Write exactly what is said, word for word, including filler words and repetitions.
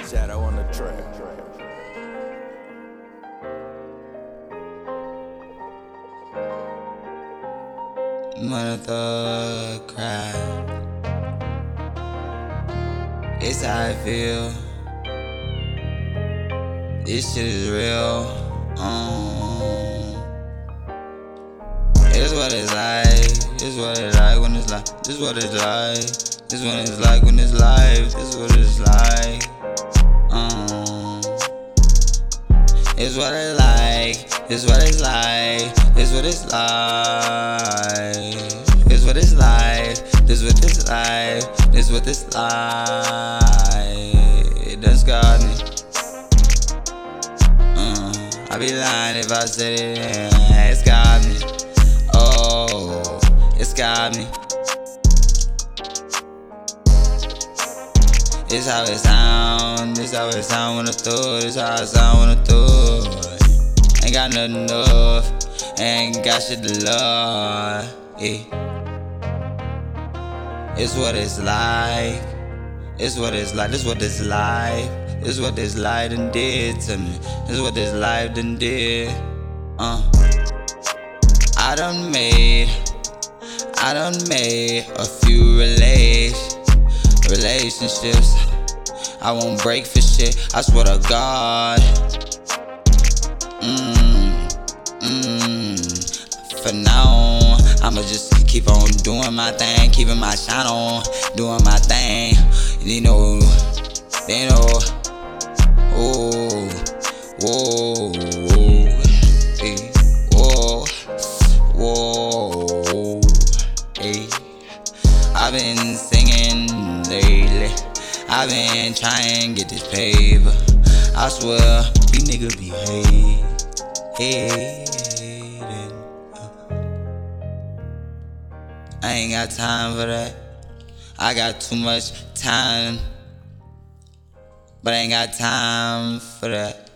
Shadow on the track. Mother thug cry. It's how I feel. This shit is real. Um, it's what it's like. It's what it's like when it's like. This what it's like. This what it's like when it's live. This what it's like. Um, it's what it's like. It's what it's like. It's what it's like. It's what it's like. This what it's like. This what it's like. It done scarred me. Uh, I'd be lying if I said it. Yeah, it's got me. Oh, it's got me. It's how it sound. It's how it sound when I throw it. It's how it sound when I throw it. Ain't got nothing enough. Ain't got shit to love. Yeah. It's what it's like. It's what it's like. This what this life. This what this life done did to me. This what this life done did. Uh. I done made. I done made a few relation relationships. I won't break for shit. I swear to God. Mmm. Mmm. For now, I'ma just keep on doing my thing, keeping my shine on, doing my thing. You know, they know. Oh, whoa, hey, whoa, whoa, hey. I've been singing lately. I've been trying to get this paper. I swear, these niggas be hating, hating. I ain't got time for that. I got too much time, but I ain't got time for that.